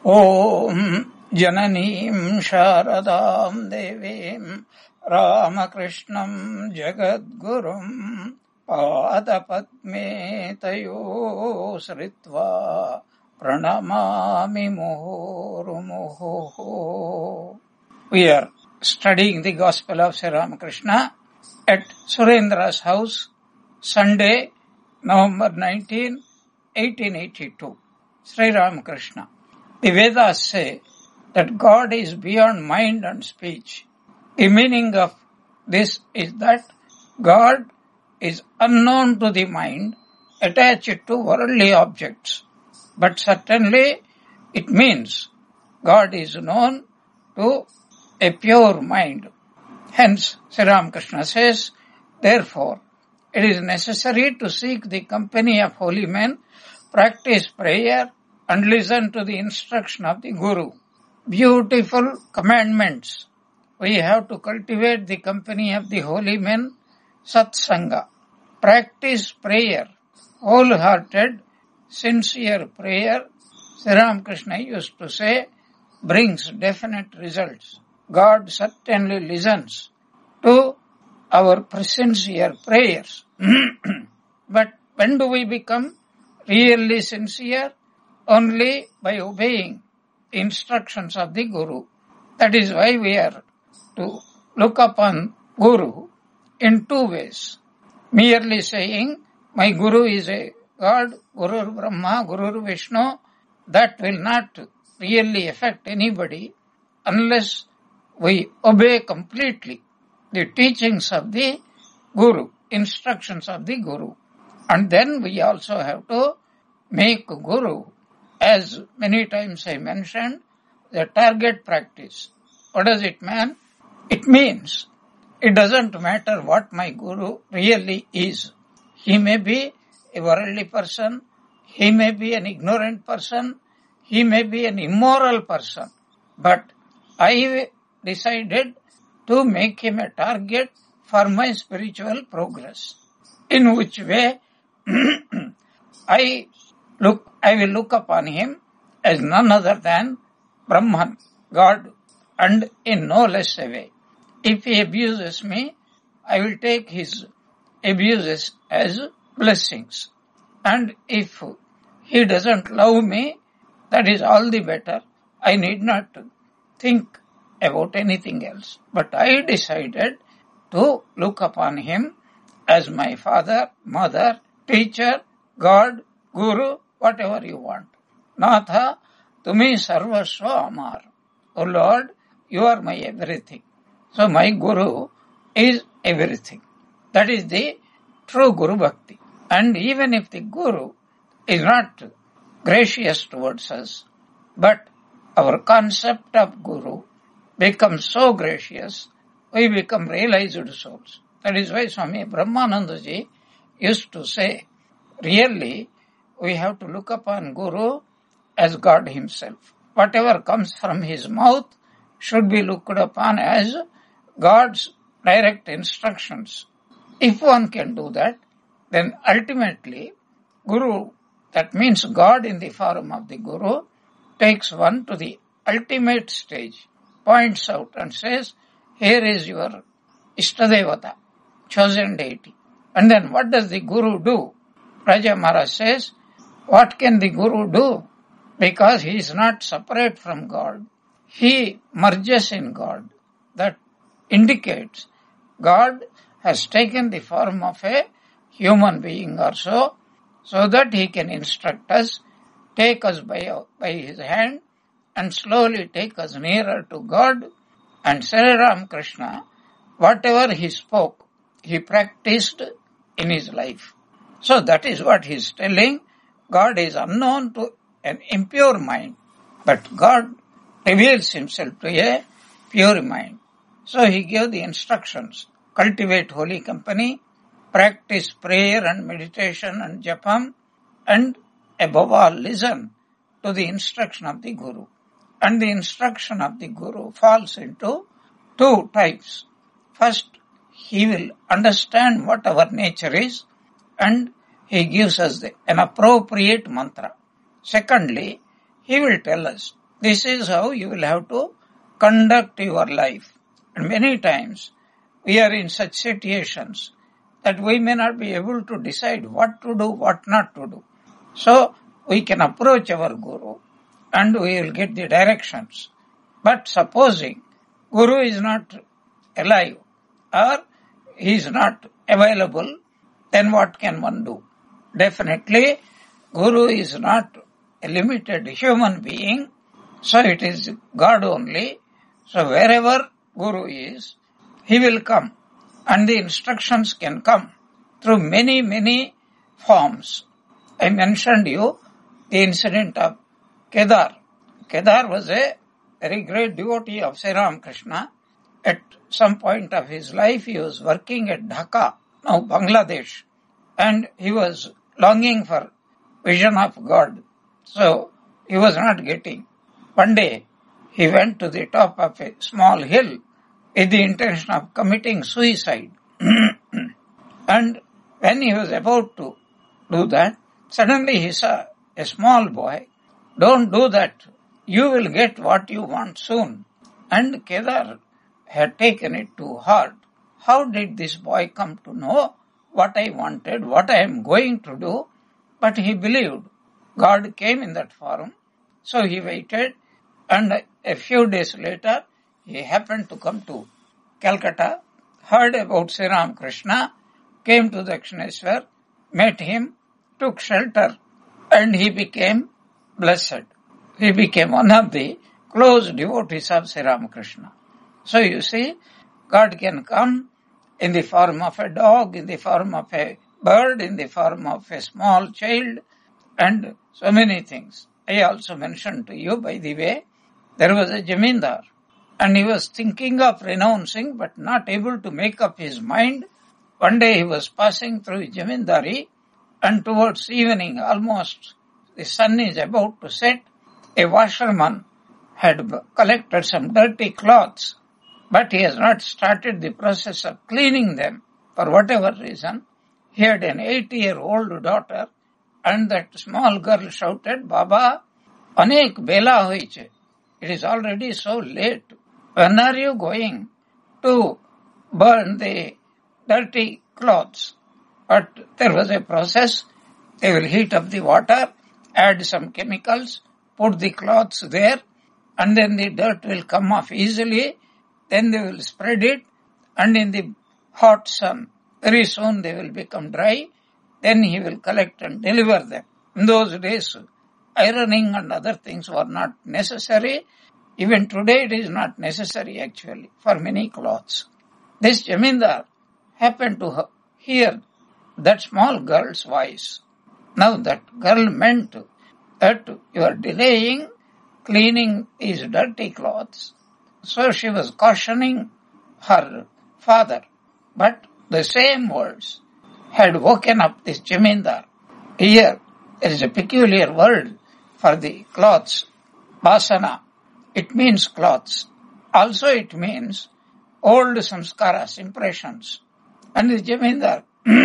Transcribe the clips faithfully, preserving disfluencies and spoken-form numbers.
ॐ जननीं शारदां देवीं रामकृष्णं जगद्गुरुं पादपद्मे तयो श्रित्वा प्रणमामि मुहुर्मुहुः. We are studying the Gospel of Sri Ramakrishna at Surendra's house, Sunday, November nineteenth, eighteen eighty-two. Sri Ramakrishna. The Vedas say that God is beyond mind and speech. The meaning of this is that God is unknown to the mind, attached to worldly objects. But certainly it means God is known to a pure mind. Hence, Sri Ramakrishna says, therefore, it is necessary to seek the company of holy men, practice prayer, and listen to the instruction of the Guru. Beautiful commandments. We have to cultivate the company of the holy men, Satsanga. Practice prayer, wholehearted, sincere prayer, Sri Ramakrishna used to say, brings definite results. God certainly listens to our sincere prayers. But when do we become really sincere? Only by obeying instructions of the Guru. That is why we are to look upon Guru in two ways. Merely saying, my Guru is a God, Guru Brahma, Guru Vishnu, that will not really affect anybody unless we obey completely the teachings of the Guru, instructions of the Guru. And then we also have to make Guru, as many times I mentioned, the target practice. What does it mean? It means it doesn't matter what my Guru really is. He may be a worldly person, he may be an ignorant person, he may be an immoral person, but I decided to make him a target for my spiritual progress. In which way I look, I will look upon him as none other than Brahman, God, and in no less a way. If he abuses me, I will take his abuses as blessings. And if he doesn't love me, that is all the better. I need not think about anything else. But I decided to look upon him as my father, mother, teacher, God, Guru, whatever you want. Natha, tumi sarvasva amar. O Lord, you are my everything. So my Guru is everything. That is the true Guru Bhakti. And even if the Guru is not gracious towards us, but our concept of Guru becomes so gracious, we become realized souls. That is why Swami Brahmanandaji used to say, really, we have to look upon Guru as God himself. Whatever comes from his mouth should be looked upon as God's direct instructions. If one can do that, then ultimately Guru, that means God in the form of the Guru, takes one to the ultimate stage, points out and says, here is your Ishtadevata, chosen deity. And then what does the Guru do? Raja Maharaj says, what can the Guru do? Because he is not separate from God. He merges in God. That indicates God has taken the form of a human being or so, so that he can instruct us, take us by, by his hand, and slowly take us nearer to God. And Sri Ramakrishna, whatever he spoke, he practiced in his life. So that is what he is telling. God is unknown to an impure mind, but God reveals himself to a pure mind. So he gave the instructions, cultivate holy company, practice prayer and meditation and japam, and above all listen to the instruction of the Guru. And the instruction of the Guru falls into two types. First, he will understand what our nature is, and he gives us the, an appropriate mantra. Secondly, he will tell us This is how you will have to conduct your life. And many times we are in such situations that we may not be able to decide what to do, what not to do. So we can approach our Guru and we will get the directions. But supposing Guru is not alive or he is not available, then what can one do? Definitely, Guru is not a limited human being, so it is God only. So wherever Guru is, he will come. And the instructions can come through many, many forms. I mentioned you the incident of Kedar. Kedar was a very great devotee of Sri Ramakrishna. At some point of his life, he was working at Dhaka, now Bangladesh, and he was longing for vision of God. So he was not getting. One day, he went to the top of a small hill with the intention of committing suicide. And when he was about to do that, suddenly he saw a small boy. Don't do that. You will get what you want soon. And Kedar had taken it to heart. How did this boy come to know what I wanted, what I am going to do? But he believed. God came in that form. So he waited, and a few days later, he happened to come to Calcutta, heard about Sri Ramakrishna, came to Dakshineswar, met him, took shelter, and he became blessed. He became one of the close devotees of Sri Ramakrishna. So you see, God can come in the form of a dog, in the form of a bird, in the form of a small child, and so many things. I also mentioned to you, by the way, there was a Jamindar, and he was thinking of renouncing, but not able to make up his mind. One day he was passing through Jamindari, and towards evening, almost the sun is about to set, a washerman had collected some dirty cloths, but he has not started the process of cleaning them for whatever reason. He had an eight-year-old daughter, and that small girl shouted, Baba, Anek bela hoiche. It is already so late. When are you going to burn the dirty clothes? But there was a process. They will heat up the water, add some chemicals, put the cloths there, and then the dirt will come off easily. Then they will spread it, and in the hot sun, very soon they will become dry. Then he will collect and deliver them. In those days, ironing and other things were not necessary. Even today it is not necessary actually for many clothes. This Jamindar happened to hear that small girl's voice. Now that girl meant that you are delaying cleaning these dirty clothes. So she was cautioning her father. But the same words had woken up this Jamindar. Here there is a peculiar word for the cloths, basana. It means cloths. Also it means old samskaras, impressions. And the Jamindar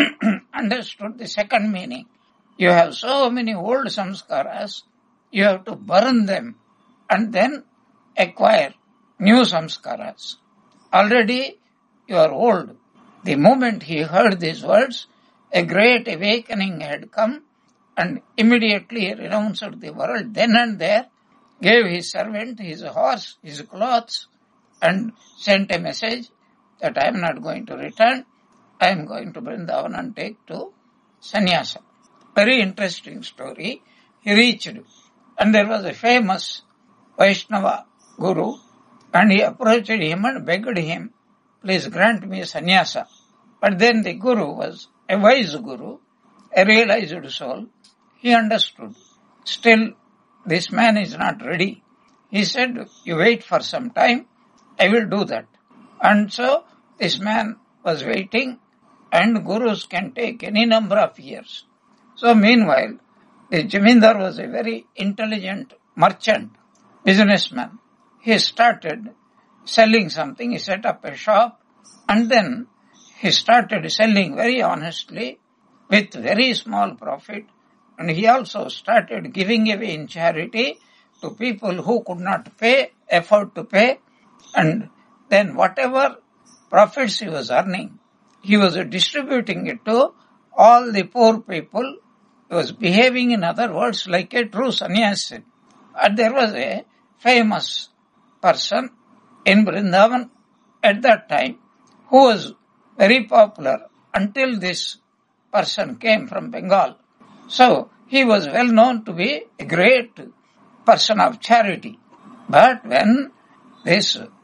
understood the second meaning. You have so many old samskaras, you have to burn them and then acquire new samskaras. Already you are old. The moment he heard these words, a great awakening had come, and immediately he renounced the world then and there, gave his servant his horse, his clothes, and sent a message that I am not going to return. I am going to Vrindavan and take to sannyasa. Very interesting story. He reached, and there was a famous Vaishnava guru, and he approached him and begged him, please grant me sannyasa. But then the guru was a wise guru, a realized soul. He understood. Still, this man is not ready. He said, you wait for some time, I will do that. And so, this man was waiting, and gurus can take any number of years. So meanwhile, the Jamindar was a very intelligent merchant, businessman. He started selling something, he set up a shop, and then he started selling very honestly with very small profit, and he also started giving away in charity to people who could not pay, afford to pay, and then whatever profits he was earning, he was distributing it to all the poor people. He was behaving, in other words, like a true sannyasi. And there was a famous person in Vrindavan at that time who was very popular until this person came from Bengal. So he was well known to be a great person of charity. But when this uh,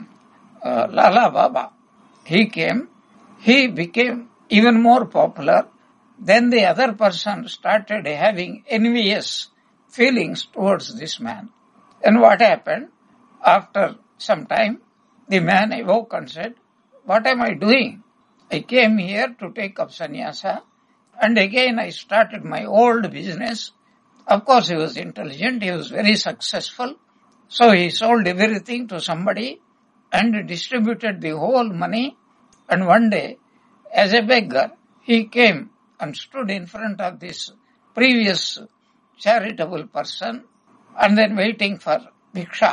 Lala Baba, he came, he became even more popular. Then the other person started having envious feelings towards this man. And what happened? After some time, the man awoke and said, "What am I doing? I came here to take up sannyasa, and again I started my old business." Of course, he was intelligent, he was very successful. So he sold everything to somebody and distributed the whole money. And one day, as a beggar, he came and stood in front of this previous charitable person and then waiting for bhiksha,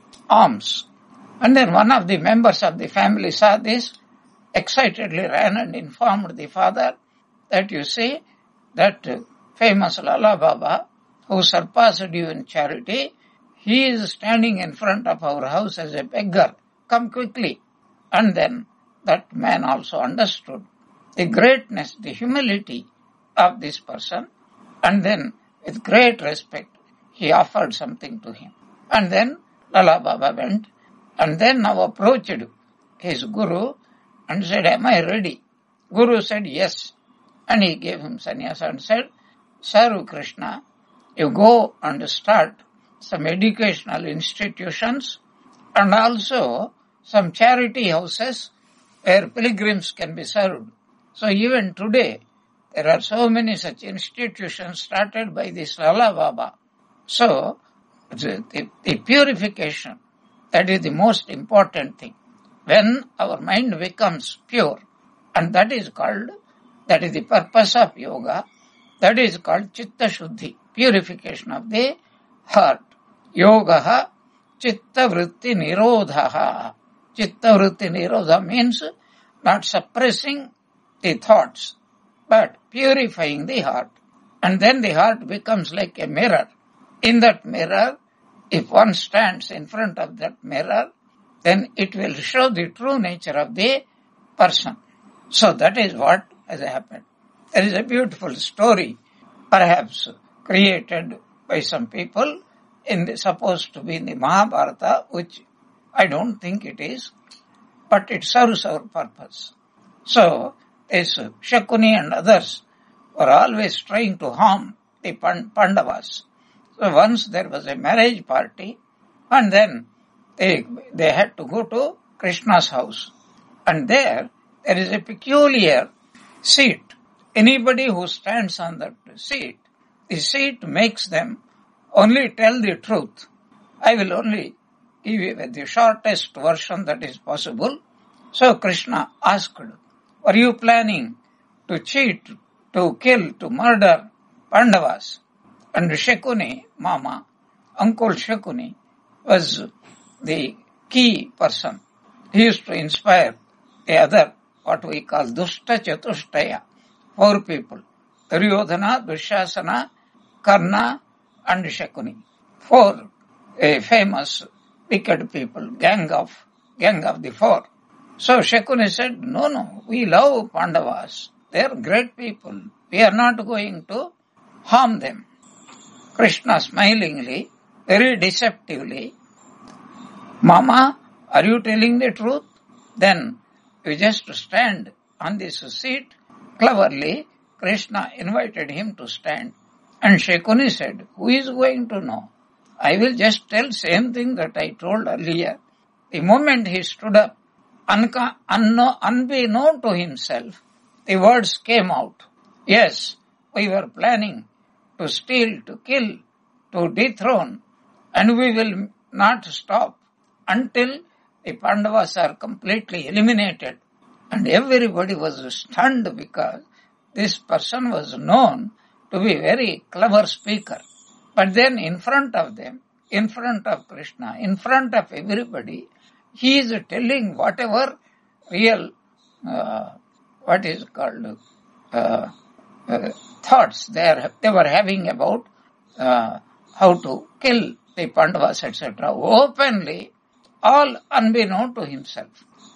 alms. And then one of the members of the family saw this, excitedly ran and informed the father that, you see, that famous Lala Baba, who surpassed you in charity, he is standing in front of our house as a beggar. Come quickly. And then that man also understood the greatness, the humility of this person, and then with great respect he offered something to him. And then Lala Baba went and then now approached his Guru and said, "Am I ready?" Guru said, "Yes." And he gave him sannyasa and said, "Serve Krishna, you go and start some educational institutions and also some charity houses where pilgrims can be served." So even today, there are so many such institutions started by this Lala Baba. So, the, the, the purification, that is the most important thing. When our mind becomes pure, and that is called, that is the purpose of yoga, that is called Chitta Shuddhi, purification of the heart. Yogaha Chitta Vritti Nirodhaha. Chitta Vritti Nirodha means not suppressing the thoughts, but purifying the heart. And then the heart becomes like a mirror. In that mirror, if one stands in front of that mirror, then it will show the true nature of the person. So that is what has happened. There is a beautiful story, perhaps created by some people, in the, supposed to be in the Mahabharata, which I don't think it is, but it serves our purpose. So, this Shakuni and others were always trying to harm the Pandavas. So once there was a marriage party, and then they, they had to go to Krishna's house. And there, there is a peculiar seat. Anybody who stands on that seat, the seat makes them only tell the truth. I will only give you the shortest version that is possible. So Krishna asked, "Were you planning to cheat, to kill, to murder Pandavas?" And Shakuni, Mama, Uncle Shakuni, was the key person. He used to inspire the other, what we call Dushta Chatushtaya, four people. Duryodhana, Dushasana, Karna, and Shakuni. Four a famous wicked people, gang of, gang of the four. So Shakuni said, no, no, we love Pandavas. They are great people. We are not going to harm them. Krishna smilingly, very deceptively, "Mama, are you telling the truth? Then you just stand on this seat." Cleverly, Krishna invited him to stand. And Shakuni said, "Who is going to know? I will just tell same thing that I told earlier." The moment he stood up, unca- unno- unbeknown to himself, the words came out. Yes, we were planning to steal, to kill, to dethrone, and we will not stop until the Pandavas are completely eliminated. And everybody was stunned because this person was known to be a very clever speaker. But then in front of them, in front of Krishna, in front of everybody, he is telling whatever real, uh, what is called, uh, uh, thoughts they, are, they were having about uh, how to kill the Pandavas, et cetera, openly, all unbeknown to himself.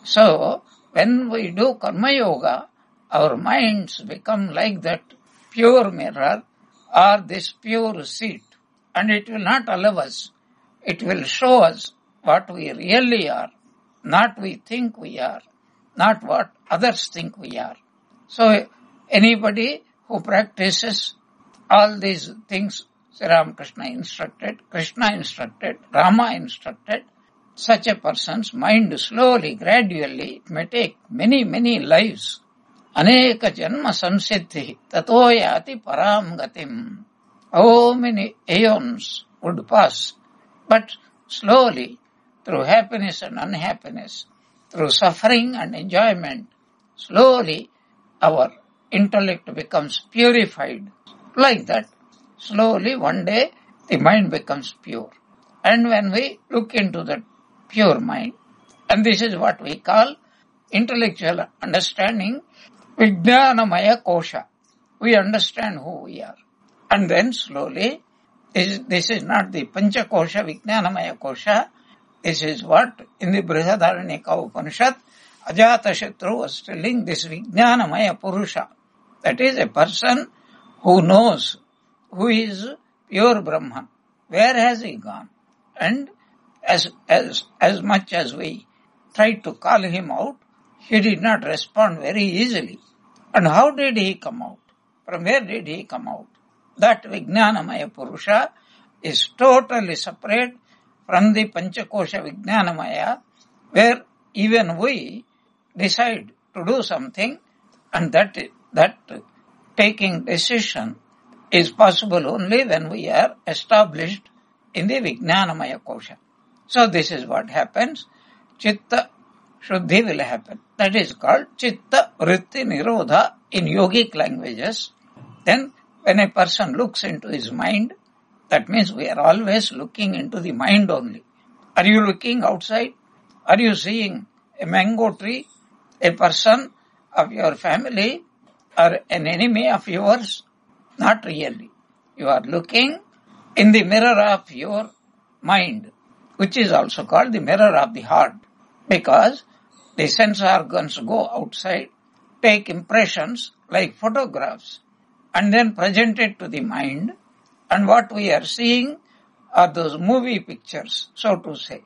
So, when we do Karma Yoga, our minds become like that pure mirror or this pure seat, and it will not allow us. It will show us what we really are, not we think we are, not what others think we are. So, anybody who practices all these things Sri Ramakrishna instructed, Krishna instructed, Rama instructed, such a person's mind slowly, gradually, it may take many, many lives. Aneka janma samsiddhi tato yati param gatim. How many aeons would pass? But slowly, through happiness and unhappiness, through suffering and enjoyment, slowly our intellect becomes purified. Like that, slowly one day the mind becomes pure. And when we look into that pure mind, and this is what we call intellectual understanding, Vijnanamaya Kosha. We understand who we are. And then slowly, this, this is not the Pancha Kosha, Vijnanamaya Kosha. This is what in the Brihadaranyaka Upanishad, Ajatashatru was telling, this Vijnanamaya Purusha. That is a person who knows who is pure Brahman. Where has he gone? And as, as, as much as we tried to call him out, he did not respond very easily. And how did he come out? From where did he come out? That Vijnanamaya Purusha is totally separate from the Panchakosha Vijnanamaya, where even we decide to do something, and that that taking decision is possible only when we are established in the Vijnanamaya Kosha. So this is what happens. Chitta Shuddhi will happen. That is called Chitta Vritti Nirodha in yogic languages. Then when a person looks into his mind, that means we are always looking into the mind only. Are you looking outside? Are you seeing a mango tree, a person of your family, or an enemy of yours? Not really. You are looking in the mirror of your mind, which is also called the mirror of the heart, because the sense organs go outside, take impressions like photographs, and then present it to the mind, and what we are seeing are those movie pictures, so to say.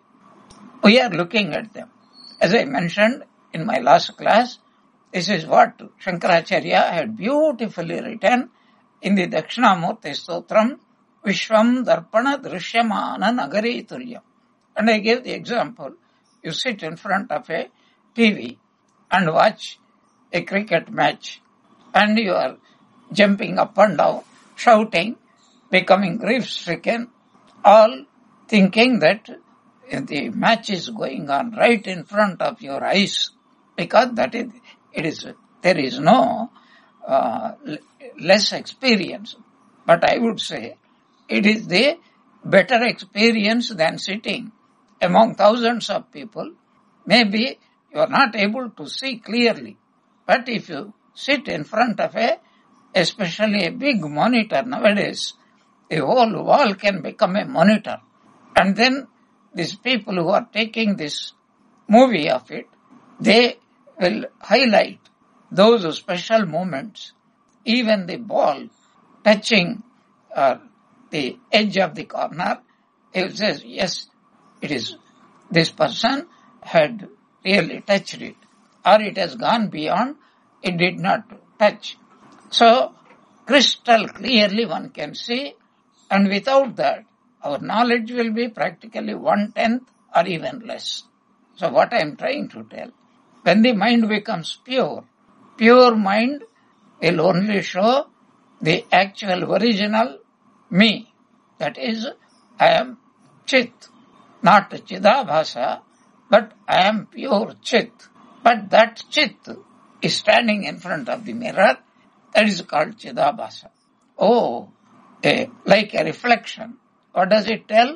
We are looking at them. As I mentioned in my last class, this is what Shankaracharya had beautifully written in the Dakshinamurti Stotram, Vishwam Darpana Drishyamana Nagari Tulyam. And I gave the example, you sit in front of a T V and watch a cricket match, and you are jumping up and down, shouting, becoming grief-stricken, all thinking that the match is going on right in front of your eyes, because that is, it is, there is no uh, less experience. But I would say it is the better experience than sitting among thousands of people. Maybe you are not able to see clearly, but if you sit in front of a, especially a big monitor nowadays, the whole wall can become a monitor. And then these people who are taking this movie of it, they will highlight those special moments, even the ball touching uh, the edge of the corner. It says, yes, it is, this person had really touched it, or it has gone beyond, it did not touch. So, crystal clearly one can see, and without that, our knowledge will be practically one-tenth or even less. So what I am trying to tell, when the mind becomes pure, pure mind will only show the actual original me. That is, I am Chit, not Chidabhasa, but I am pure Chit. But that Chit is standing in front of the mirror, that is called Chidabhasa. Oh, a, like a reflection. What does it tell?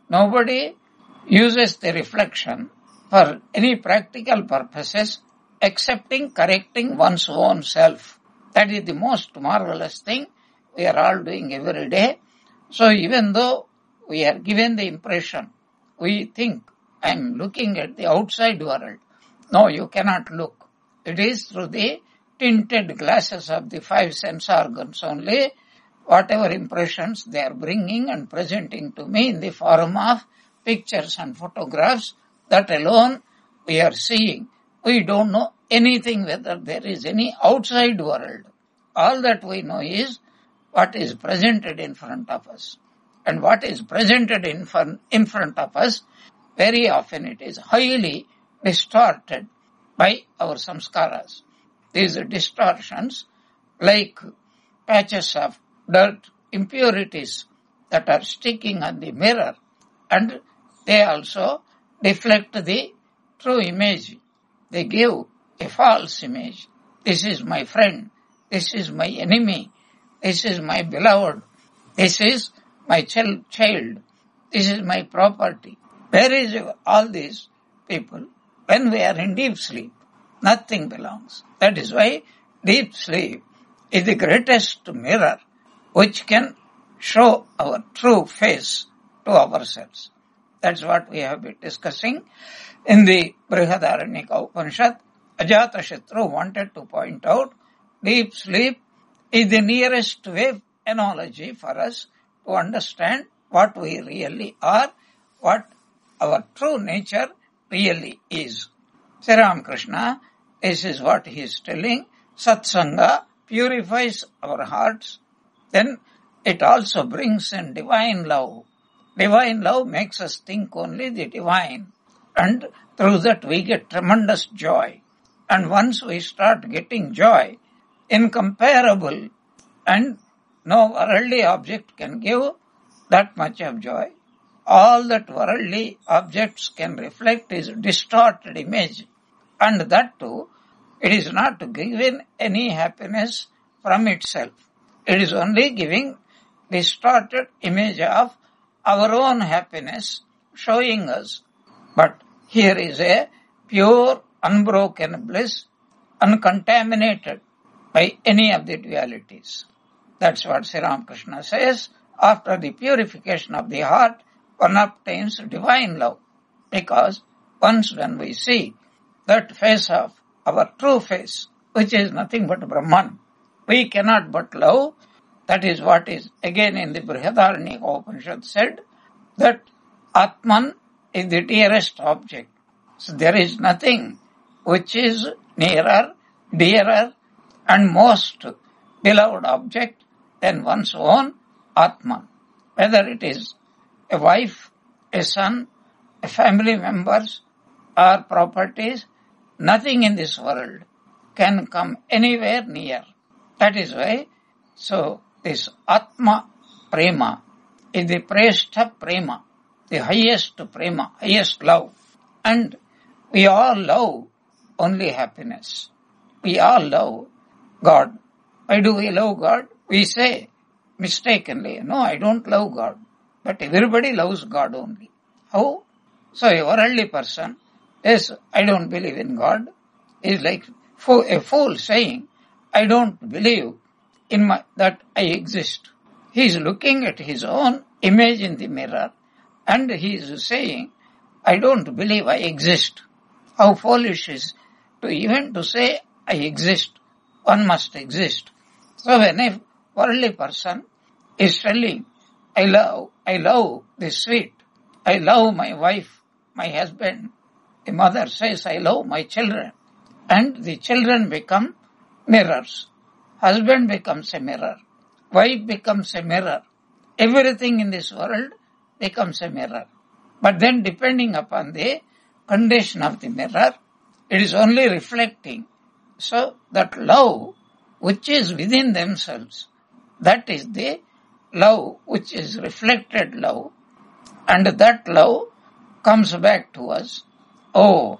Nobody uses the reflection for any practical purposes excepting correcting one's own self. That is the most marvelous thing we are all doing every day. So even though we are given the impression, we think, I am looking at the outside world. No, you cannot look. It is through the tinted glasses of the five sense organs only, whatever impressions they are bringing and presenting to me in the form of pictures and photographs, that alone we are seeing. We don't know anything whether there is any outside world. All that we know is what is presented in front of us. And what is presented in front, in front of us, very often it is highly distorted by our samskaras. These distortions, like patches of dirt, impurities that are sticking on the mirror, and they also deflect the true image. They give a false image. This is my friend. This is my enemy. This is my beloved. This is my child. This is my property. Where is all these people? When we are in deep sleep, nothing belongs. That is why deep sleep is the greatest mirror which can show our true face to ourselves. That's what we have been discussing in the Brihadaranyaka Upanishad. Ajatashatru wanted to point out deep sleep is the nearest way analogy for us to understand what we really are, what our true nature really is. Sri Ramakrishna, this is what he is telling. Satsanga purifies our hearts. Then it also brings in divine love. Divine love makes us think only the divine. And through that we get tremendous joy. And once we start getting joy, incomparable, and no worldly object can give that much of joy. All that worldly objects can reflect is distorted image. And that too, it is not giving any happiness from itself. It is only giving distorted image of our own happiness, showing us. But here is a pure, unbroken bliss, uncontaminated by any of the dualities. That's what Sri Ramakrishna says. After the purification of the heart, one obtains divine love. Because once when we see that face of our true face, which is nothing but Brahman, we cannot but love. That is what is again in the Brihadaranyaka Upanishad said, that Atman is the dearest object. So there is nothing which is nearer, dearer, and most beloved object than one's own Atman. Whether it is a wife, a son, a family members, or properties, nothing in this world can come anywhere near. That is why, so this Atma Prema is the Preshta Prema, the highest Prema, highest love. And we all love only happiness. We all love God. Why do we love God? We say mistakenly, no, I don't love God. But everybody loves God only. How? So a worldly person, yes, I don't believe in God, is like a fool saying, I don't believe in my, that I exist. He is looking at his own image in the mirror and he is saying, I don't believe I exist. How foolish is to even to say I exist. One must exist. So when a worldly person is telling, I love, I love this sweet, I love my wife, my husband, the mother says, I love my children. And the children become mirrors. Husband becomes a mirror. Wife becomes a mirror. Everything in this world becomes a mirror. But then depending upon the condition of the mirror, it is only reflecting. So that love which is within themselves, that is the love which is reflected love. And that love comes back to us. Oh,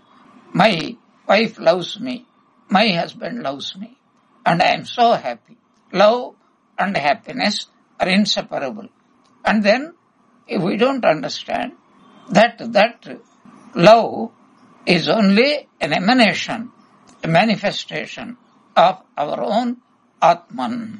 my wife loves me. My husband loves me. And I am so happy. Love and happiness are inseparable. And then if we don't understand that that love is only an emanation, a manifestation of our own Atman.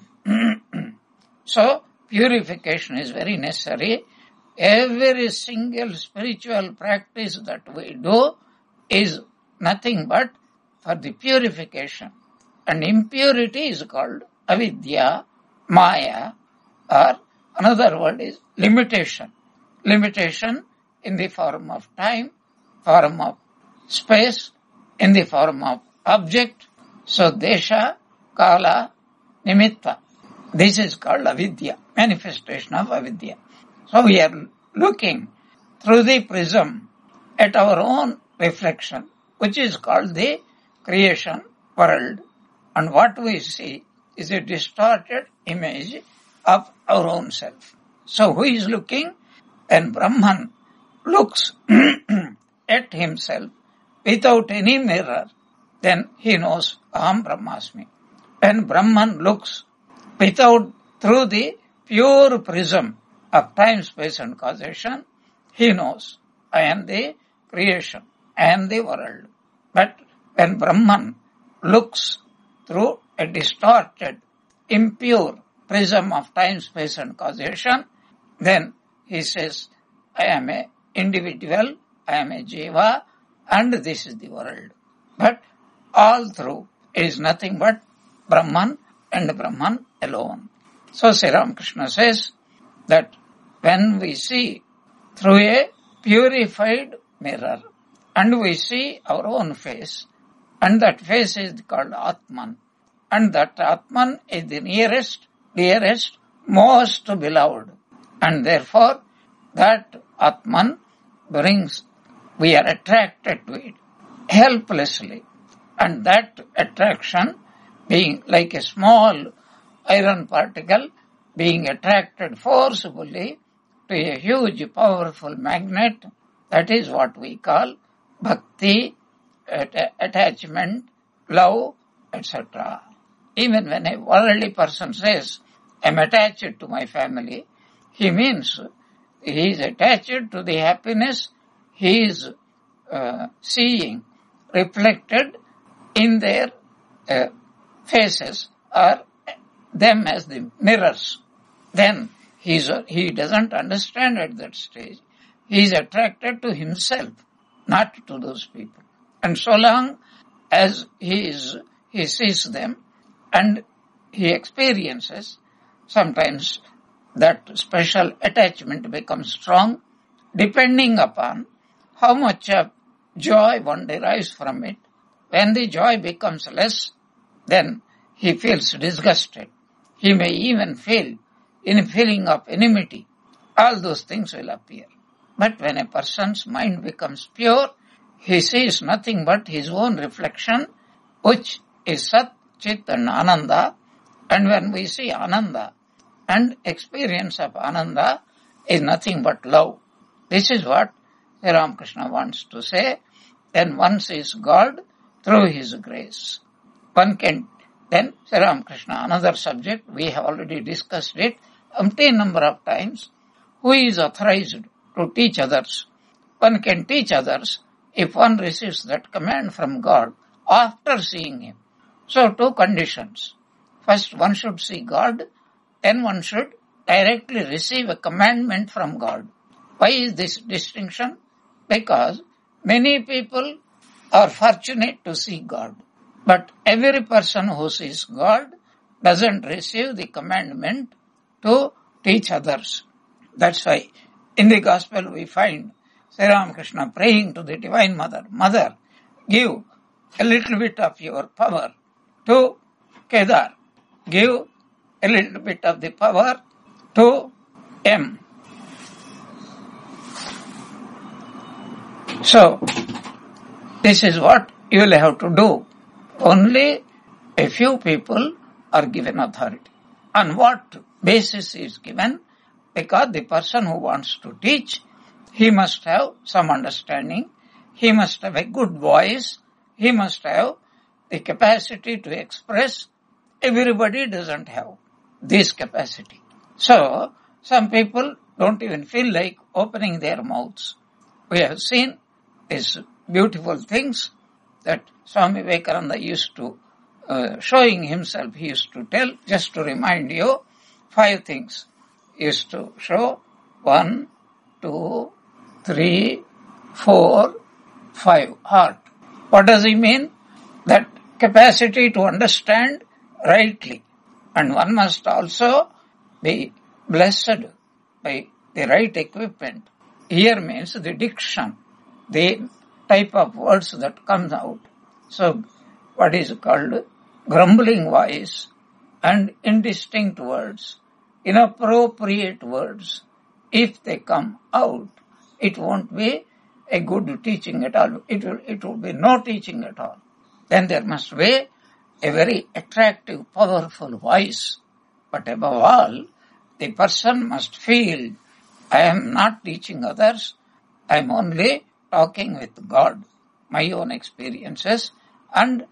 So, purification is very necessary. Every single spiritual practice that we do is nothing but for the purification. And impurity is called avidya, maya, or another word is limitation. Limitation in the form of time, form of space, in the form of object. So, desha, kala, nimitta. This is called avidya, manifestation of avidya. So, we are looking through the prism at our own reflection, which is called the creation world. And what we see is a distorted image of our own self. So, who is looking? When Brahman looks at himself without any mirror, then he knows Aham Brahmasmi. When Brahman looks without, through the pure prism of time, space and causation, he knows I am the creation, I am the world. But when Brahman looks through a distorted, impure prism of time, space and causation, then he says, I am an individual, I am a jiva, and this is the world. But all through is nothing but Brahman and Brahman alone. So Sri Ramakrishna says that when we see through a purified mirror and we see our own face, and that face is called Atman, and that Atman is the nearest, dearest, most beloved, and therefore that Atman brings, we are attracted to it helplessly, and that attraction being like a small iron particle being attracted forcibly to a huge powerful magnet, that is what we call bhakti, att- attachment, love, et cetera. Even when a worldly person says, I am attached to my family, he means he is attached to the happiness he is uh, seeing reflected in their uh, faces or them as the mirrors. Then he is, he doesn't understand at that stage. He is attracted to himself, not to those people. And so long as he is, he sees them and he experiences, sometimes that special attachment becomes strong, depending upon how much of joy one derives from it. When the joy becomes less, then he feels disgusted. He may even feel in a feeling of enmity. All those things will appear. But when a person's mind becomes pure, he sees nothing but his own reflection, which is Sat, Chit and Ananda. And when we see Ananda, and experience of Ananda is nothing but love. This is what Sri Ramakrishna wants to say. Then one sees God through His grace. One can, then Sri Ramakrishna, another subject, we have already discussed it umpteen number of times. Who is authorized to teach others? One can teach others if one receives that command from God after seeing Him. So two conditions. First, one should see God, then one should directly receive a commandment from God. Why is this distinction? Because many people are fortunate to see God, but every person who sees God doesn't receive the commandment to teach others. That's why in the Gospel we find Sri Ramakrishna praying to the Divine Mother, Mother, give a little bit of your power to Kedar. Give a little bit of the power to M. So, this is what you will have to do. Only a few people are given authority. On what basis is given? Because the person who wants to teach, he must have some understanding, he must have a good voice, he must have the capacity to express. Everybody doesn't have this capacity. So, some people don't even feel like opening their mouths. We have seen these beautiful things that Swami Vivekananda used to, uh, showing himself, he used to tell, just to remind you, five things. He used to show one, two, three, four, five, heart. What does he mean? That capacity to understand rightly. And one must also be blessed by the right equipment. Here means the diction, the type of words that comes out. So what is called grumbling voice and indistinct words, inappropriate words, if they come out, it won't be a good teaching at all. It will, it will be no teaching at all. Then there must be a very attractive, powerful voice. But above all, the person must feel, I am not teaching others, I am only talking with God, my own experiences, and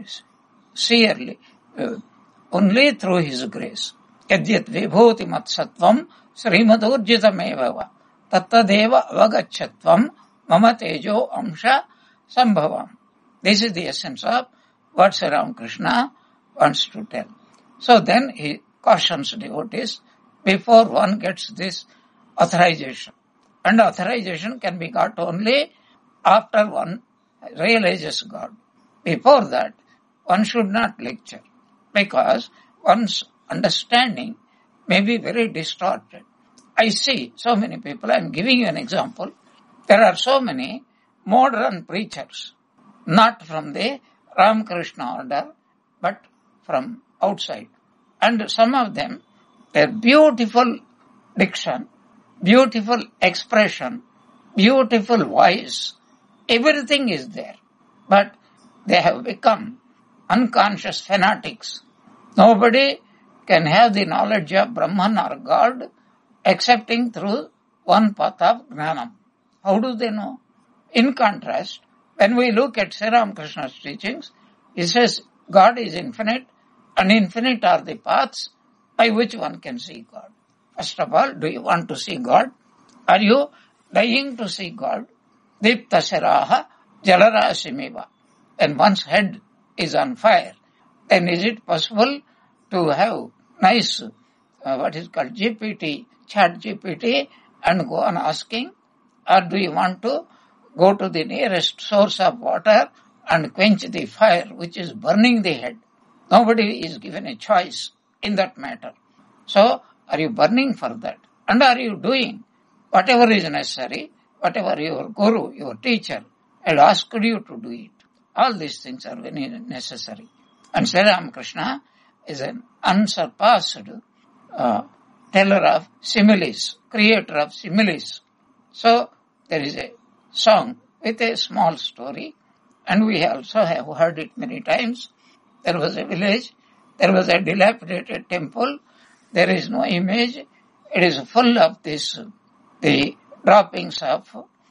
sincerely, uh, only through His grace. Yadyat vibhoti mat sattvam srimadurjitameva tattadeva avagachatvam mama tejo amsha sambhavam. This is the essence of what Sri Ramakrishna wants to tell. So then he cautions devotees before one gets this authorization. And authorization can be got only after one realizes God. Before that, one should not lecture, because one's understanding may be very distorted. I see so many people, I am giving you an example. There are so many modern preachers, not from the Ramakrishna order, but from outside. And some of them, their beautiful diction, beautiful expression, beautiful voice, everything is there. But they have become unconscious fanatics. Nobody can have the knowledge of Brahman or God excepting through one path of Jnanam. How do they know? In contrast, when we look at Sri Ramakrishna's teachings, he says God is infinite and infinite are the paths by which one can see God. First of all, do you want to see God? Are you dying to see God? Dipta Saraha Jalarasimiva. When one's head is on fire, then is it possible to have nice, uh, what is called G P T, chat G P T, and go on asking? Or do you want to go to the nearest source of water and quench the fire which is burning the head? Nobody is given a choice in that matter. So, are you burning for that? And are you doing whatever is necessary, whatever your guru, your teacher, had asked you to do it? All these things are very necessary. And Sri Ramakrishna is an unsurpassed uh, teller of similes, creator of similes. So, there is a song with a small story, and we also have heard it many times. There was a village, there was a dilapidated temple, there is no image, it is full of this, the droppings of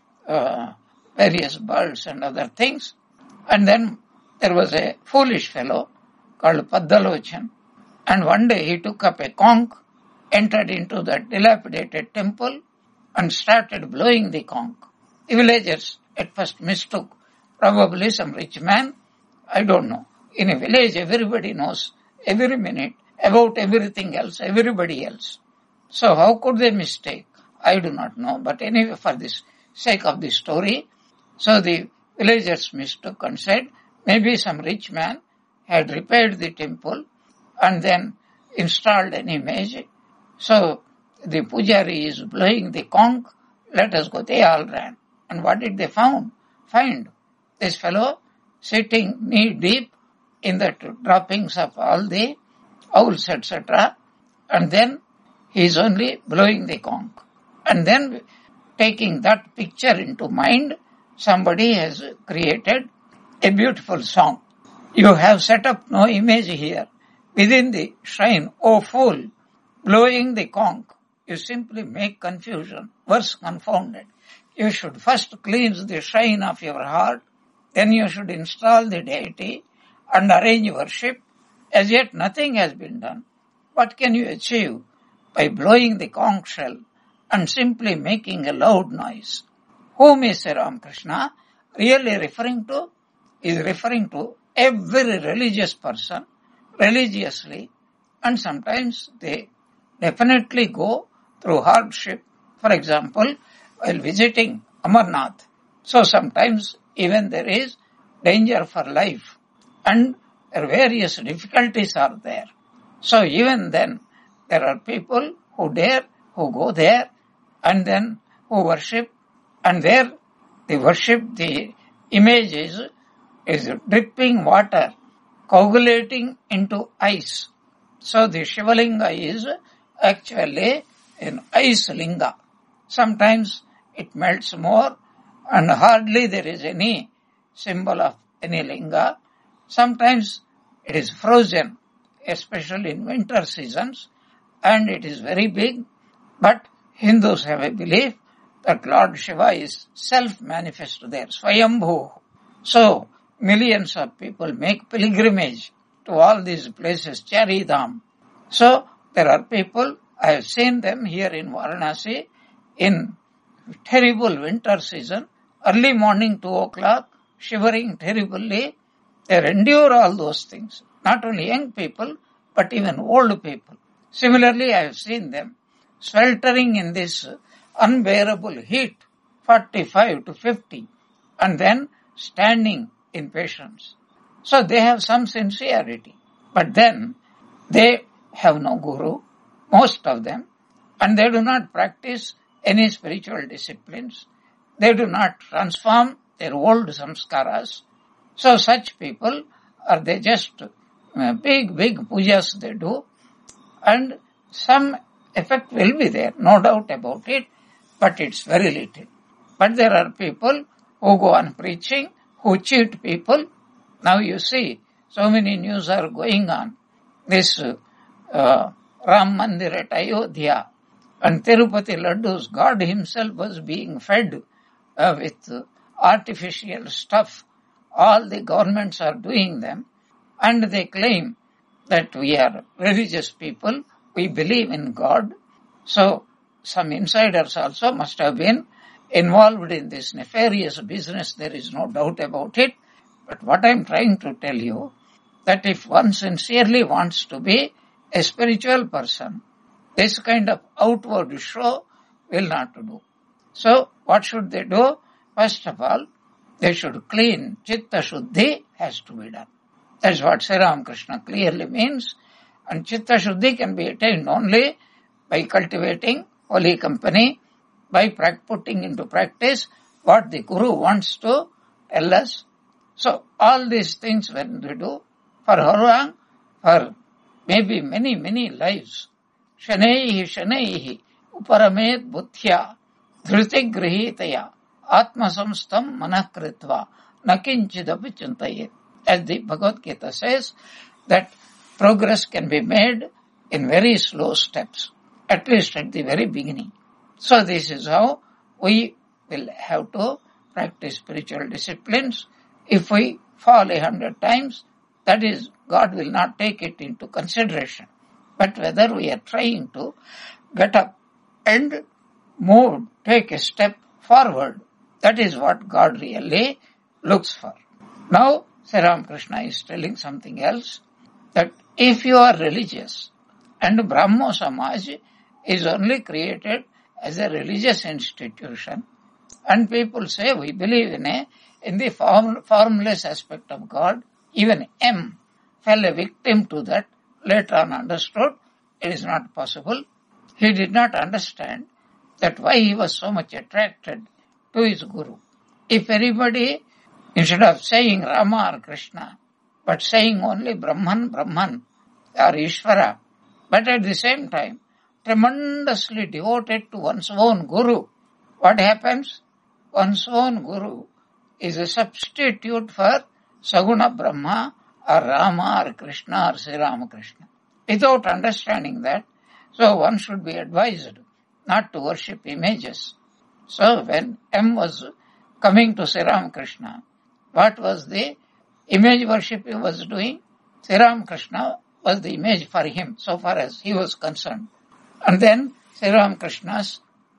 uh, various birds and other things. And then there was a foolish fellow called Paddalochan, and one day he took up a conch, entered into that dilapidated temple, and started blowing the conch. The villagers at first mistook, probably some rich man, I don't know. In a village, everybody knows every minute about everything else, everybody else. So how could they mistake? I do not know. But anyway, for the sake of the story, so the villagers mistook and said, maybe some rich man had repaired the temple and then installed an image. So the pujari is blowing the conch, let us go. They all ran. And what did they found? Find this fellow sitting knee deep in the droppings of all the owls, et cetera. And then he is only blowing the conch. And then taking that picture into mind, somebody has created a beautiful song. You have set up no image here. Within the shrine, O fool, blowing the conch, you simply make confusion, worse confounded. You should first cleanse the shrine of your heart, then you should install the deity and arrange worship. As yet nothing has been done. What can you achieve by blowing the conch shell and simply making a loud noise. Whom is Sri Ramakrishna really referring to? Is referring to every religious person, religiously, and sometimes they definitely go through hardship. For example, while visiting Amarnath, so sometimes even there is danger for life and various difficulties are there. So even then, there are people who dare, who go there and then who worship, and there they worship the images is dripping water, coagulating into ice. So the Shivalinga is actually an ice linga. Sometimes it melts more and hardly there is any symbol of any linga. Sometimes it is frozen, especially in winter seasons, and it is very big. But Hindus have a belief that Lord Shiva is self-manifest there, Swayambhu. So millions of people make pilgrimage to all these places, Charidham. So there are people, I have seen them here in Varanasi in terrible winter season, early morning two o'clock, shivering terribly. They endure all those things. Not only young people, but even old people. Similarly, I have seen them sweltering in this unbearable heat, forty-five to fifty, and then standing in patience. So they have some sincerity, but then they have no guru, most of them, and they do not practice any spiritual disciplines. They do not transform their old samskaras. So such people are they just uh, big, big pujas they do, and some effect will be there, no doubt about it, but it's very little. But there are people who go on preaching, who cheat people. Now you see, so many news are going on. This uh, uh, Ram Mandir at Ayodhya and Tirupati Laddus, God himself was being fed uh, with uh, artificial stuff. All the governments are doing them, and they claim that we are religious people, we believe in God. So some insiders also must have been involved in this nefarious business, there is no doubt about it. But what I am trying to tell you, that if one sincerely wants to be a spiritual person, this kind of outward show will not do. So what should they do? First of all, they should clean. Chitta Shuddhi has to be done. That's what Sri Ramakrishna clearly means. And Chitta Shuddhi can be attained only by cultivating holy company, by putting into practice what the Guru wants to tell us. So all these things when we do, for how long? For maybe many, many lives. Shanaihi Shanaihi Uparamet Buddhya Dhriti Grihitaya Atma Samstam Manakritva Nakinchidapi Chintayet. As the Bhagavad Gita says, that progress can be made in very slow steps, at least at the very beginning. So this is how we will have to practice spiritual disciplines. If we fall a hundred times, that is, God will not take it into consideration. But whether we are trying to get up and move, take a step forward, that is what God really looks for. Now, Sri Ramakrishna is telling something else, that if you are religious, and Brahmo Samaj is only created as a religious institution, and people say we believe in a in the form, formless aspect of God, even M fell a victim to that, later on understood it is not possible. He did not understand that why he was so much attracted to his Guru. If anybody, instead of saying Rama or Krishna, but saying only Brahman, Brahman or Ishvara, but at the same time tremendously devoted to one's own Guru, what happens? One's own Guru is a substitute for Saguna Brahma or Rama or Krishna or Sri Ramakrishna. Without understanding that, so one should be advised not to worship images. So when M was coming to Sri Ramakrishna, what was the image worship he was doing? Sri Ramakrishna was the image for him, so far as he was concerned. And then Sri Ramakrishna's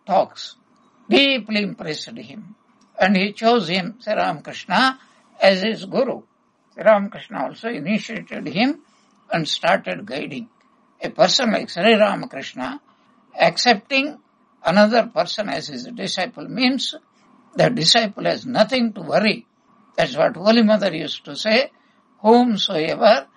talks deeply impressed him. And he chose him, Sri Ramakrishna, as his guru. Sri Ramakrishna also initiated him and started guiding. A person like Sri Ramakrishna accepting another person as his disciple means the disciple has nothing to worry. That's what Holy Mother used to say, whomsoever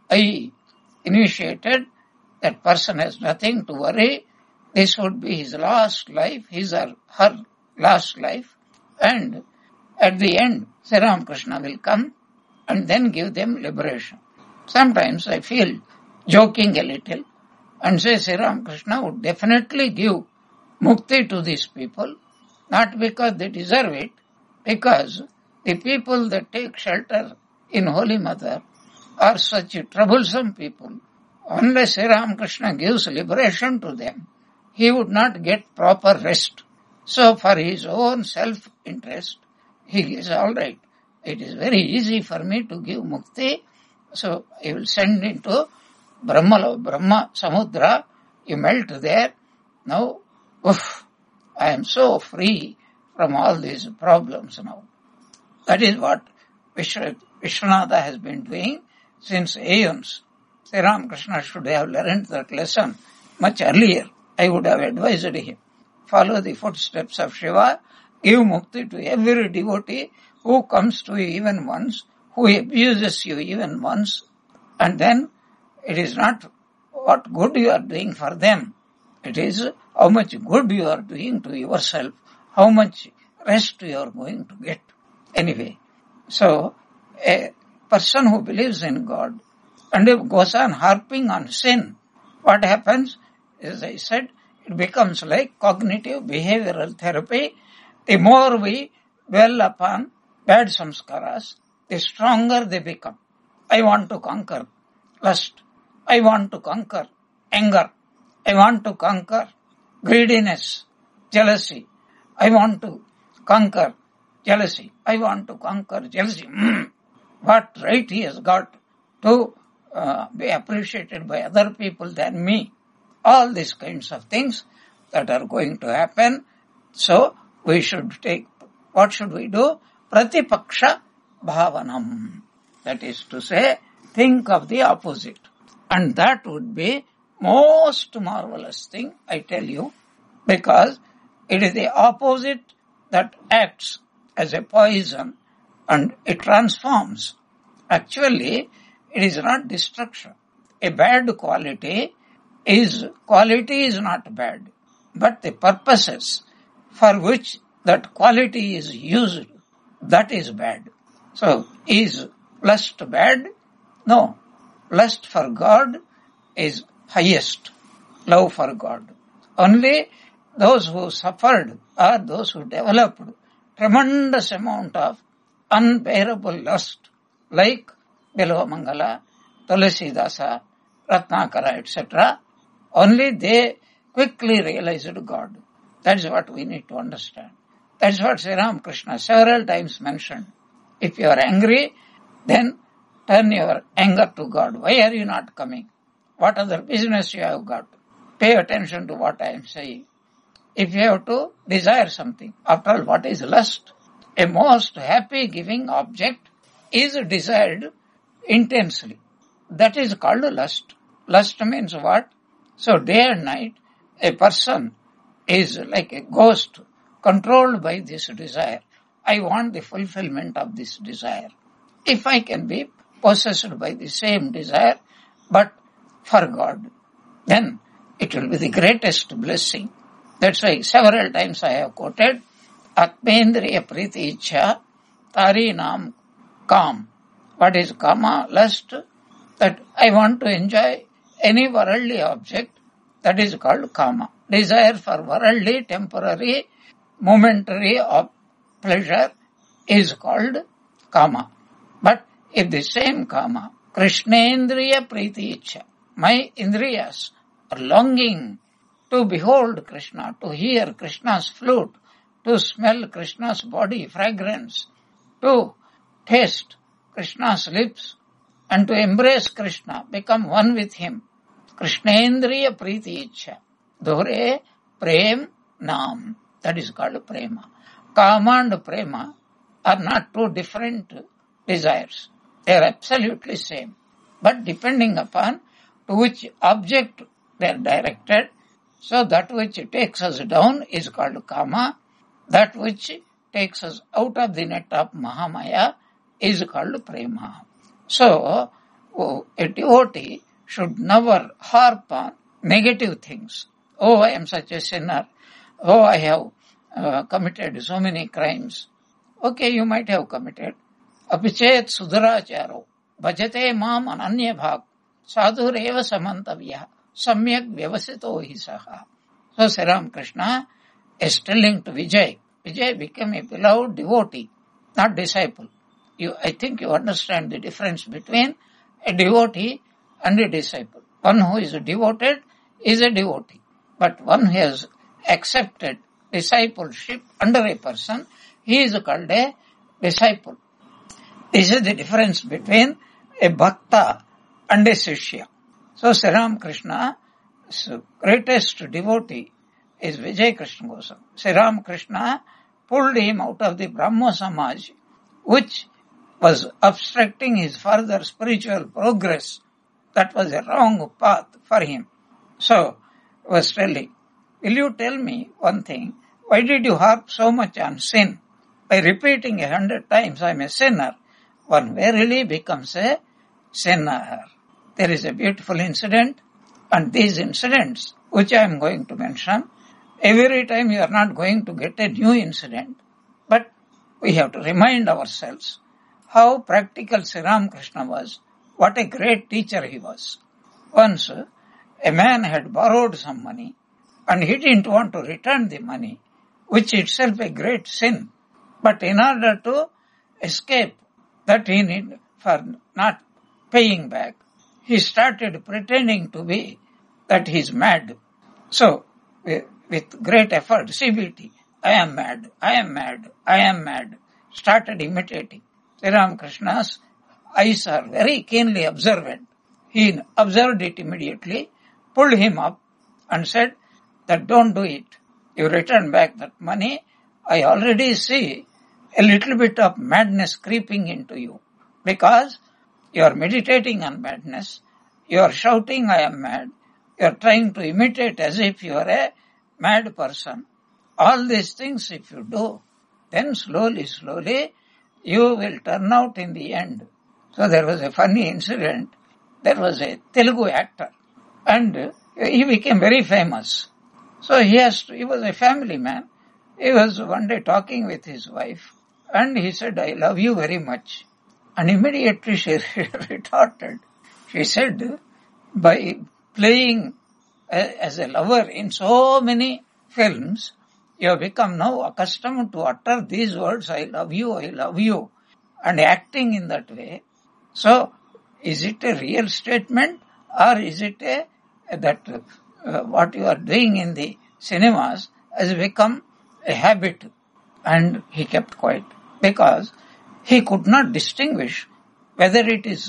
I initiated, that person has nothing to worry. This would be his last life, his or her last life. And at the end, Sri Ramakrishna will come and then give them liberation. Sometimes I feel joking a little and say Sri Ramakrishna would definitely give mukti to these people, not because they deserve it, because the people that take shelter in Holy Mother are such troublesome people. Unless Sri Ramakrishna gives liberation to them, he would not get proper rest. So for his own self-interest, he is all right. It is very easy for me to give mukti, so he will send into Brahma, Brahma Samudra, you melt there. Now, oof, I am so free from all these problems now. That is what Vishwanatha has been doing since aeons. Sri Ramakrishna should have learned that lesson much earlier. I would have advised him. Follow the footsteps of Shiva, give mukti to every devotee who comes to you even once, who abuses you even once, and then it is not what good you are doing for them. It is how much good you are doing to yourself, how much rest you are going to get. Anyway, so a person who believes in God and goes on harping on sin, what happens? As I said, it becomes like cognitive behavioral therapy. The more we dwell upon bad samskaras, the stronger they become. I want to conquer lust. I want to conquer anger. I want to conquer greediness, jealousy. I want to conquer jealousy. I want to conquer jealousy. Mm. What right he has got to uh, be appreciated by other people than me. All these kinds of things that are going to happen. So we should take, what should we do? Pratipaksha bhavanam. That is to say, think of the opposite. And that would be most marvelous thing, I tell you, because it is the opposite that acts as a poison and it transforms. Actually, it is not destruction. A bad quality is, quality is not bad, but the purposes for which that quality is used, that is bad. So, is lust bad? No. Lust for God is highest. Love for God. Only those who suffered or those who developed tremendous amount of unbearable lust, like Bilavamangala, Tulasi-dasa, Ratnakara, et cetera, only they quickly realized God. That is what we need to understand. That is what Sri Ramakrishna several times mentioned. If you are angry, then turn your anger to God. Why are you not coming? What other business you have got? Pay attention to what I am saying. If you have to desire something, after all, what is lust? A most happy giving object is desired intensely. That is called lust. Lust means what? So day and night, a person is like a ghost controlled by this desire. I want the fulfillment of this desire. If I can be possessed by the same desire, but for God, then it will be the greatest blessing. That's why several times I have quoted, Atmendriya Priti Ichha Tari Nam Kam. What is Kama? Lust. That I want to enjoy any worldly object, that is called Kama. Desire for worldly, temporary, momentary of pleasure is called Kama. But if the same Kama, Krishnendriya Priti Ichha, my Indriyas are longing to behold Krishna, to hear Krishna's flute, to smell Krishna's body fragrance, to taste Krishna's lips, and to embrace Krishna, become one with him. Krishnendriya Priti Ichha. Dohre, Prem, nam. That is called prema. Kama and prema are not two different desires. They are absolutely same. But depending upon to which object they are directed, so that which takes us down is called kama. That which takes us out of the net of Mahamaya is called prema. So, a devotee should never harp on negative things. Oh, I am such a sinner. Oh, I have uh, committed so many crimes. Okay, you might have committed. Apichet sudharacharo bhajate mam ananya bhag sadhureva samantavya samyak vyavasito hi saha. So, Sri Ramakrishna is telling to Vijay. Vijay became a beloved devotee, not disciple. You, I think you understand the difference between a devotee and a disciple. One who is devoted is a devotee. But one who has accepted discipleship under a person, he is called a disciple. This is the difference between a bhakta and a shishya. So Sri Ramakrishna's greatest devotee is Vijay Krishna Goswami. Sri Ramakrishna pulled him out of the Brahmo Samaj, which was obstructing his further spiritual progress. That was a wrong path for him. So, he was telling, will you tell me one thing? Why did you harp so much on sin? By repeating a hundred times, I am a sinner, one verily becomes a sinner. There is a beautiful incident, and these incidents, which I am going to mention, every time you are not going to get a new incident, but we have to remind ourselves how practical Sri Ramakrishna was, what a great teacher he was. Once, a man had borrowed some money, and he didn't want to return the money, which itself a great sin. But in order to escape that he need for not paying back, he started pretending to be that he is mad. So, with great effort, C B T, I am mad, I am mad, I am mad, started imitating. Sri Ramakrishna's eyes are very keenly observant. He observed it immediately, pulled him up and said that don't do it. You return back that money. I already see a little bit of madness creeping into you because you are meditating on madness. You are shouting, I am mad. You are trying to imitate as if you are a mad person. All these things if you do, then slowly, slowly, you will turn out in the end. So there was a funny incident. There was a Telugu actor and he became very famous. So he has to, he was a family man. He was one day talking with his wife and he said, I love you very much. And immediately she retorted. She said, by playing as a lover in so many films, you have become now accustomed to utter these words, I love you, I love you, and acting in that way. So, is it a real statement or is it a, that uh, what you are doing in the cinemas has become a habit? And he kept quiet because he could not distinguish whether it is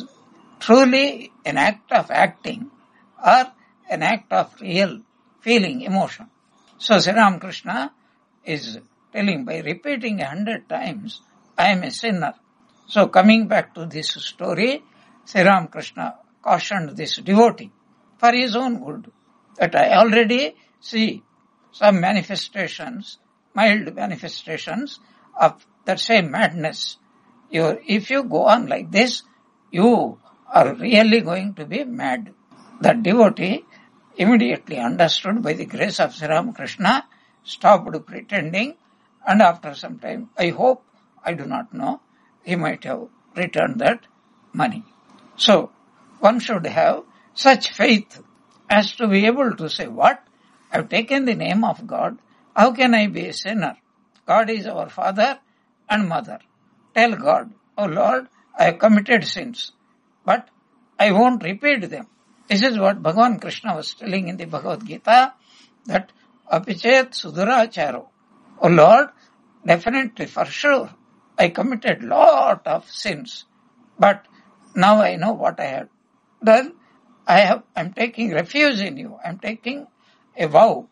truly an act of acting or an act of real feeling, emotion. So Sri Ramakrishna is telling by repeating a hundred times, I am a sinner. So coming back to this story, Sri Ramakrishna cautioned this devotee for his own good, that I already see some manifestations, mild manifestations of that same madness. You, if you go on like this, you are really going to be mad. The devotee immediately understood by the grace of Sri Ramakrishna, stopped pretending, and after some time, I hope, I do not know, he might have returned that money. So, one should have such faith as to be able to say, what? I have taken the name of God. How can I be a sinner? God is our father and mother. Tell God, oh Lord, I have committed sins, but I won't repeat them. This is what Bhagavan Krishna was telling in the Bhagavad Gita, that apichet sudharacharo. Oh Lord, definitely, for sure, I committed lot of sins, but now I know what I have done. I have, I'm taking refuge in you. I'm taking a vow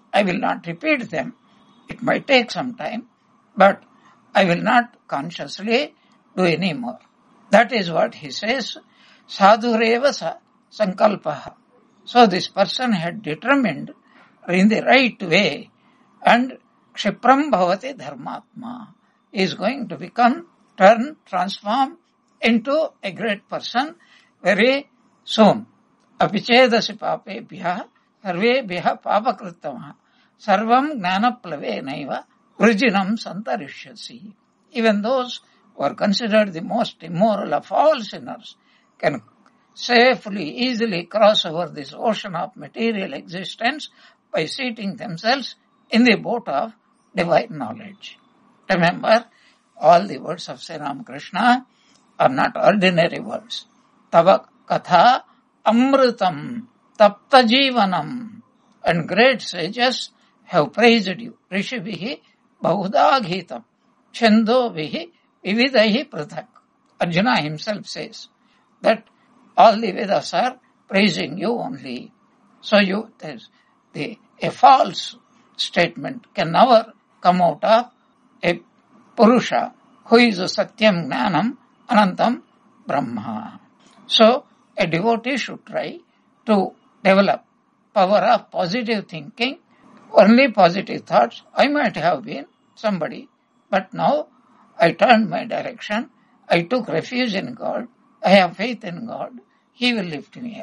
I will not repeat them. It might take some time, but I will not consciously do any more. That is what he says. Sadhureva sa sankalpaha. So this person had determined in the right way, and kshipram bhavati dharmatma is going to become, turn, transform into a great person very soon. Apichedasi papebhya sarvebhya papakritamah sarvam gnanaplave naiva vrijinam santarishyasi. Even those who are considered the most immoral of all sinners can safely, easily cross over this ocean of material existence by seating themselves in the boat of divine knowledge. Remember, all the words of Sri Ramakrishna are not ordinary words. Tava katha amritam tapta jivanam. And great sages have praised you. Rishibihi bahuda ghitam chendo vihi vividahi prathak. Arjuna himself says that all the Vedas are praising you only. So you, the, a false statement can never come out of a Purusha who is a Satyam Gnanam Anantam Brahma. So a devotee should try to develop power of positive thinking, only positive thoughts. I might have been somebody, but now I turned my direction. I took refuge in God. I have faith in God. He will lift me up.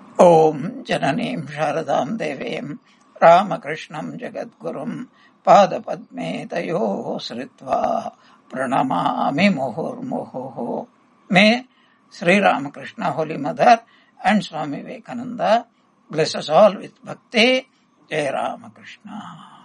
Om Jananim Sharadam Devim Ramakrishnam Jagadgurum Padapadme Tayo Sritva Pranamami Muhur Muhuhu. May Sri Ramakrishna, Holy Mother, and Swami Vivekananda bless us all with bhakti. Jai Ramakrishna.